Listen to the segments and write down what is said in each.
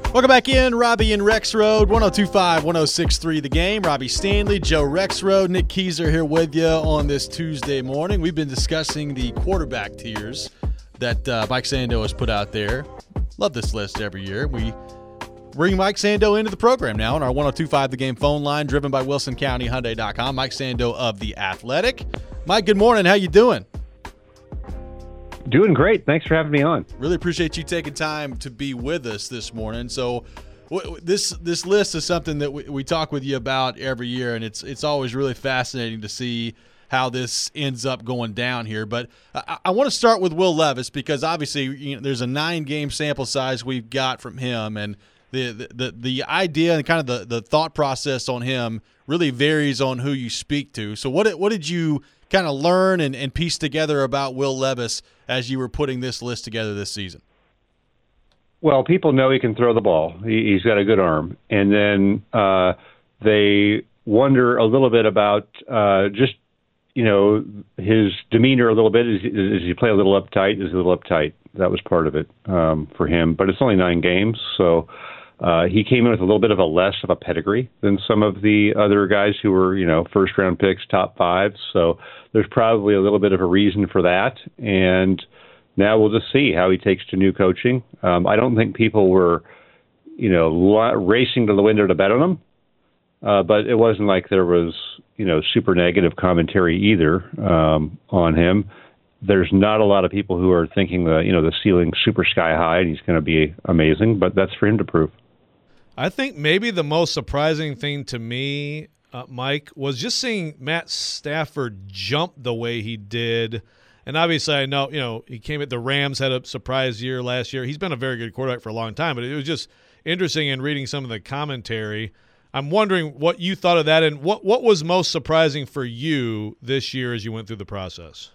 Welcome back in, Robbie and Rex Road, 102.5, 106.3 The Game. Robbie Stanley, Joe Rexrode, Nick Keyser here with you on this Tuesday morning. We've been discussing the quarterback tiers that Mike Sando has put out there. Love this list every year. We bring Mike Sando into the program now on our 102.5 The Game phone line, driven by WilsonCountyHyundai.com. Mike Sando of The Athletic. Mike, good morning. How you doing? Doing great. Thanks for having me on. Really appreciate you taking time to be with us this morning. So this list is something that we talk with you about every year, and it's always really fascinating to see how this ends up going down here. But I want to start with Will Levis because obviously there's a 9-game sample size we've got from him, and the idea and kind of the thought process on him really varies on who you speak to. So what did you kind of learn and piece together about Will Levis as you were putting this list together this season? Well, people know he can throw the ball. He's got a good arm. And then they wonder a little bit about just, his demeanor a little bit. Is he play a little uptight? Is he a little uptight? That was part of it for him. But it's only 9 games, so he came in with a little bit of a less of a pedigree than some of the other guys who were, first-round picks, top 5. So there's probably a little bit of a reason for that. And now we'll just see how he takes to new coaching. I don't think people were, racing to the window to bet on him. But it wasn't like there was, super negative commentary either on him. There's not a lot of people who are thinking the ceiling's super sky high and he's going to be amazing, but that's for him to prove. I think maybe the most surprising thing to me, Mike, was just seeing Matt Stafford jump the way he did. And obviously I know, he came at the Rams, had a surprise year last year. He's been a very good quarterback for a long time, but it was just interesting in reading some of the commentary. I'm wondering what you thought of that and what was most surprising for you this year as you went through the process.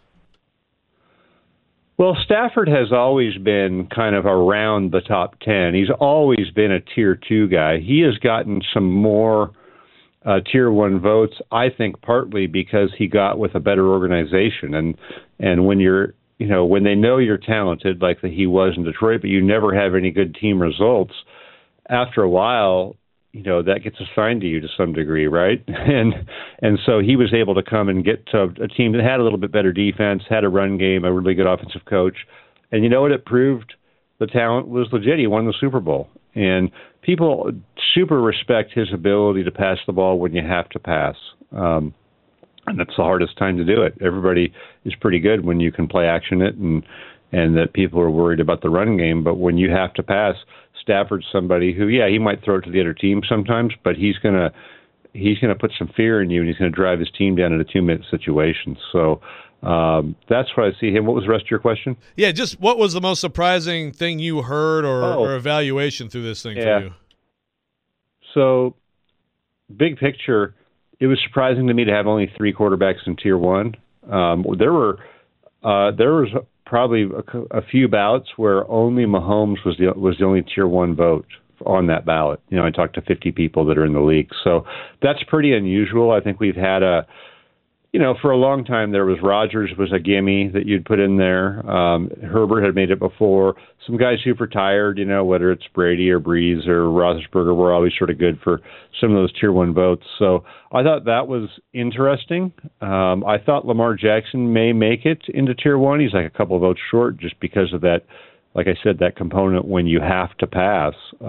Well, Stafford has always been kind of around the top 10. He's always been a Tier 2 guy. He has gotten some more Tier 1 votes, I think partly because he got with a better organization. And when you're, when they know you're talented, like he was in Detroit, but you never have any good team results, after a while, that gets assigned to you to some degree, right? And so he was able to come and get to a team that had a little bit better defense, had a run game, a really good offensive coach. And you know what? It proved the talent was legit. He won the Super Bowl. And people super respect his ability to pass the ball when you have to pass. And that's the hardest time to do it. Everybody is pretty good when you can play action it and that people are worried about the run game. But when you have to pass, Stafford's somebody who, he might throw it to the other team sometimes, but he's gonna put some fear in you, and he's gonna drive his team down in a 2-minute situation. So that's where I see him. What was the rest of your question? Yeah, just what was the most surprising thing you heard or evaluation through this thing for you? So, big picture, it was surprising to me to have only 3 quarterbacks in Tier 1. There was probably a few ballots where only Mahomes was the only Tier 1 vote on that ballot. I talked to 50 people that are in the league. So that's pretty unusual. I think we've had for a long time there was Rodgers was a gimme that you'd put in there. Herbert had made it before. Some guys who've retired, whether it's Brady or Breeze or Roethlisberger, were always sort of good for some of those Tier 1 votes. So I thought that was interesting. I thought Lamar Jackson may make it into Tier 1. He's like a couple of votes short just because of that, like I said, that component when you have to pass,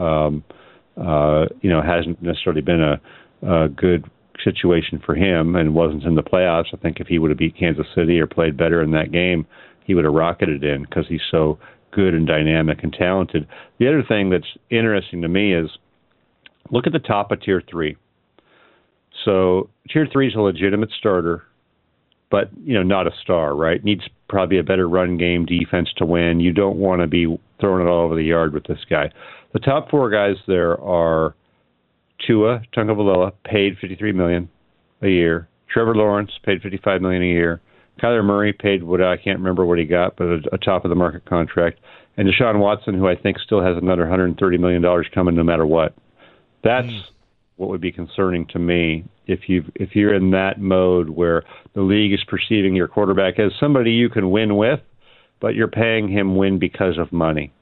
hasn't necessarily been a good situation for him and wasn't in the playoffs. I think if he would have beat Kansas City or played better in that game, he would have rocketed in because he's so good and dynamic and talented. The other thing that's interesting to me is look at the top of Tier 3. So Tier 3 is a legitimate starter, but, not a star, right? Needs probably a better run game, defense to win. You don't want to be throwing it all over the yard with this guy. The top 4 guys there are Tua Tagovailoa, paid $53 million a year. Trevor Lawrence, paid $55 million a year. Kyler Murray, paid what I can't remember what he got, but a top of the market contract. And Deshaun Watson, who I think still has another $130 million coming no matter what. That's what would be concerning to me if you're in that mode where the league is perceiving your quarterback as somebody you can win with, but you're paying him win because of money.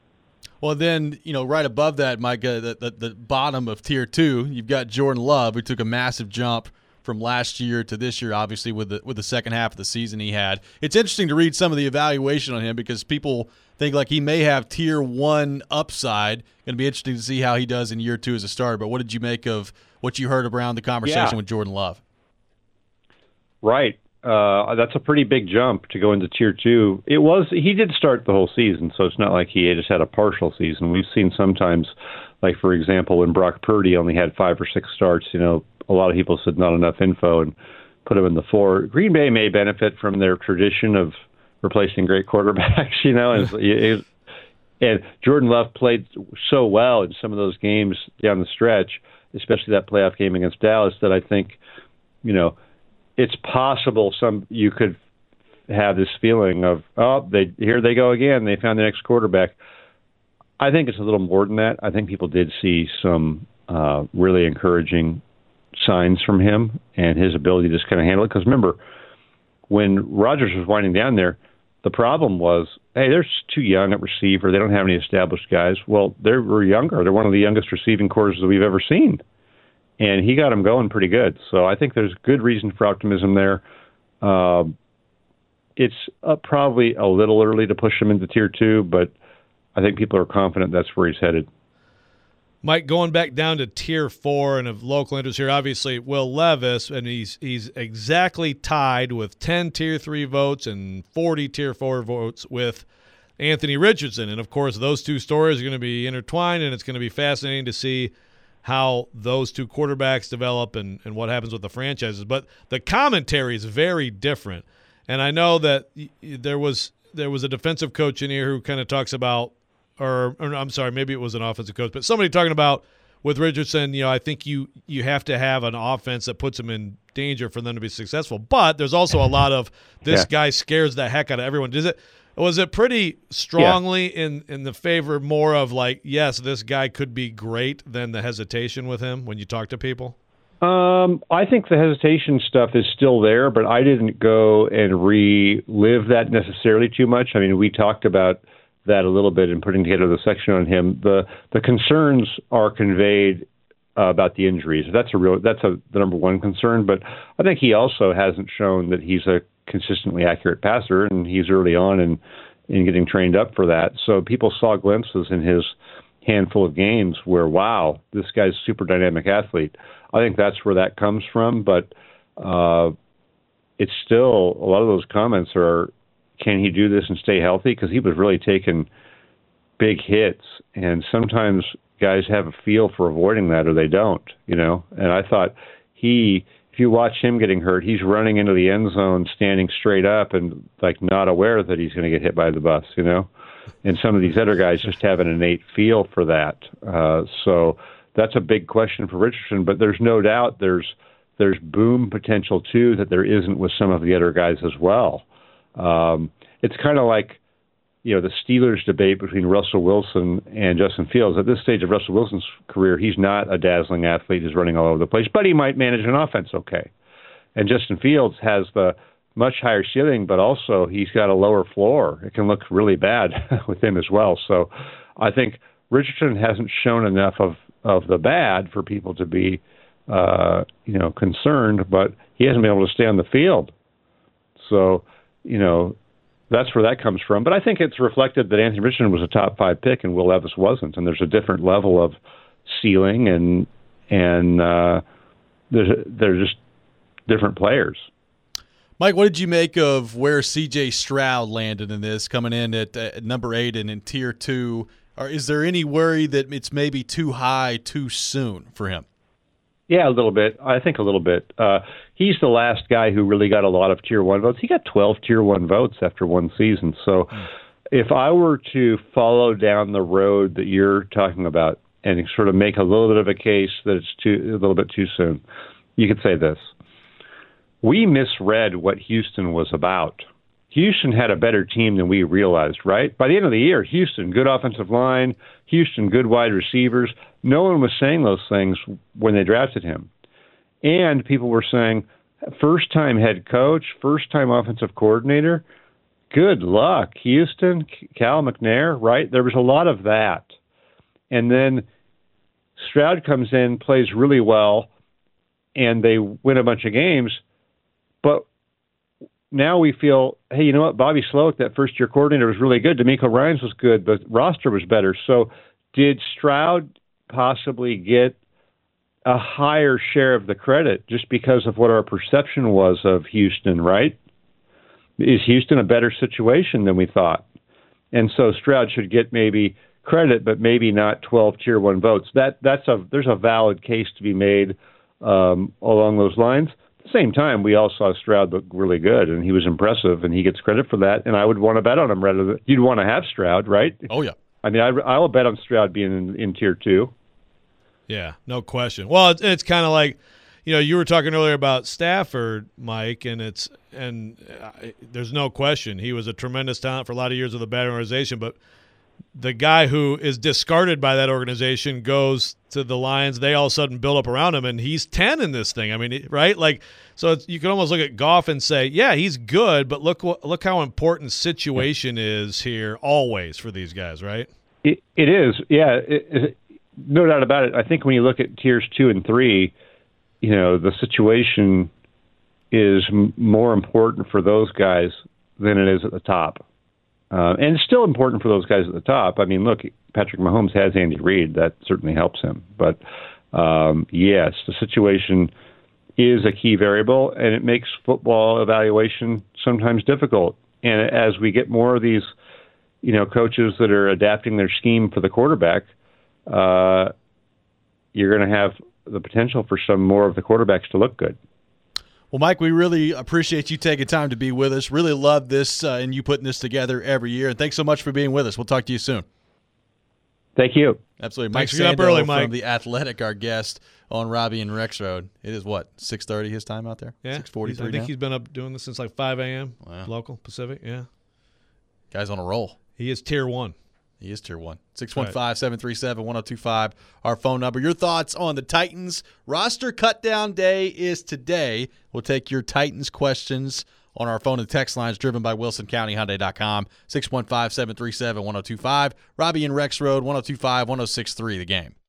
Well, then, right above that, Mike, the bottom of tier 2, you've got Jordan Love, who took a massive jump from last year to this year, obviously, with the second half of the season he had. It's interesting to read some of the evaluation on him because people think like he may have tier 1 upside. Going to be interesting to see how he does in year 2 as a starter. But what did you make of what you heard around the conversation with Jordan Love? Right. That's a pretty big jump to go into tier 2. He did start the whole season, so it's not like he just had a partial season. We've seen sometimes, like, for example, when Brock Purdy only had 5 or 6 starts, a lot of people said not enough info and put him in the 4. Green Bay may benefit from their tradition of replacing great quarterbacks, and Jordan Love played so well in some of those games down the stretch, especially that playoff game against Dallas, that I think, it's possible you could have this feeling of, here they go again. They found the next quarterback. I think it's a little more than that. I think people did see some really encouraging signs from him and his ability to just kind of handle it. Because remember, when Rodgers was winding down there, the problem was, hey, they're too young at receiver. They don't have any established guys. Well, they were younger. They're one of the youngest receiving corps that we've ever seen. And he got them going pretty good. So I think there's good reason for optimism there. It's probably a little early to push him into tier 2, but I think people are confident that's where he's headed. Mike, going back down to tier 4 and of local interest here, obviously Will Levis, and he's exactly tied with 10 tier 3 votes and 40 tier 4 votes with Anthony Richardson. And, of course, those two stories are going to be intertwined, and it's going to be fascinating to see how those two quarterbacks develop and what happens with the franchises. But the commentary is very different. And I know that there was a defensive coach in here who kind of talks about, or I'm sorry, maybe it was an offensive coach, but somebody talking about with Richardson, I think you have to have an offense that puts him in danger for them to be successful. But there's also a lot of this guy scares the heck out of everyone. Was it pretty strongly in the favor more of like, yes, this guy could be great than the hesitation with him when you talk to people? I think the hesitation stuff is still there, but I didn't go and relive that necessarily too much. I mean, we talked about that a little bit in putting together the section on him. The concerns are conveyed about the injuries. That's the number one concern, but I think he also hasn't shown that he's a consistently accurate passer, and he's early on in getting trained up for that. So people saw glimpses in his handful of games where, wow, this guy's a super dynamic athlete. I think that's where that comes from, but it's still, a lot of those comments are, can he do this and stay healthy? Because he was really taking big hits, and sometimes guys have a feel for avoiding that or they don't, And I thought if you watch him getting hurt, he's running into the end zone, standing straight up and like not aware that he's going to get hit by the bus, And some of these other guys just have an innate feel for that. So that's a big question for Richardson, but there's no doubt there's boom potential too that there isn't with some of the other guys as well. It's kind of like, the Steelers debate between Russell Wilson and Justin Fields. At this stage of Russell Wilson's career, he's not a dazzling athlete who's running all over the place, but he might manage an offense okay. And Justin Fields has the much higher ceiling, but also he's got a lower floor. It can look really bad with him as well. So I think Richardson hasn't shown enough of the bad for people to be, concerned, but he hasn't been able to stay on the field. So, that's where that comes from. But I think it's reflected that Anthony Richardson was a top 5 pick and Will Levis wasn't. And there's a different level of ceiling and they're just different players. Mike, what did you make of where C.J. Stroud landed in this, coming in at number 8 and in tier 2? Or is there any worry that it's maybe too high too soon for him? Yeah, a little bit. I think a little bit. He's the last guy who really got a lot of tier 1 votes. He got 12 tier 1 votes after one season. So if I were to follow down the road that you're talking about and sort of make a little bit of a case that it's a little bit too soon, you could say this. We misread what Houston was about. Houston had a better team than we realized, right? By the end of the year, Houston, good offensive line, Houston, good wide receivers. No one was saying those things when they drafted him. And people were saying, first-time head coach, first-time offensive coordinator, good luck. Houston, Cal McNair, right? There was a lot of that. And then Stroud comes in, plays really well, and they win a bunch of games. But now we feel, hey, you know what? Bobby Slowick, that first-year coordinator, was really good. D'Amico Ryans was good. The roster was better. So did Stroud possibly get a higher share of the credit just because of what our perception was of Houston, right? Is Houston a better situation than we thought? And so Stroud should get maybe credit, but maybe not 12 Tier 1 votes. There's a valid case to be made along those lines. At the same time, we all saw Stroud look really good, and he was impressive, and he gets credit for that. And I would want to bet on him rather than you'd want to have Stroud, right? Oh yeah. I mean, I will bet on Stroud being in Tier 2. Yeah, no question. Well, it's kind of like, you were talking earlier about Stafford, Mike, and there's no question he was a tremendous talent for a lot of years with a bad organization, but the guy who is discarded by that organization goes to the Lions. They all of a sudden build up around him, and he's 10 in this thing. I mean, right? Like, so you can almost look at Goff and say, yeah, he's good, but look how important situation is here always for these guys, right? It is, yeah. No doubt about it. I think when you look at tiers 2 and 3, the situation is more important for those guys than it is at the top. And it's still important for those guys at the top. I mean, look, Patrick Mahomes has Andy Reid. That certainly helps him. But, yes, the situation is a key variable, and it makes football evaluation sometimes difficult. And as we get more of these, coaches that are adapting their scheme for the quarterback, you're going to have the potential for some more of the quarterbacks to look good. Well, Mike, we really appreciate you taking time to be with us. Really love this and you putting this together every year. And thanks so much for being with us. We'll talk to you soon. Thank you. Absolutely. Mike Thanks for getting up Sando early, Mike. from The Athletic, our guest on Robbie and Rex Road. It is, 6:30 his time out there? Yeah. 6:43 I think he's been up doing this since like 5 a.m. Wow. Local, Pacific, yeah. Guy's on a roll. He is Tier 1. He is Tier 1. 615-737-1025, our phone number. Your thoughts on the Titans. Roster cutdown day is today. We'll take your Titans questions on our phone and text lines driven by WilsonCountyHyundai.com. 615-737-1025. Robbie and Rex Road, 1025-1063, The Game.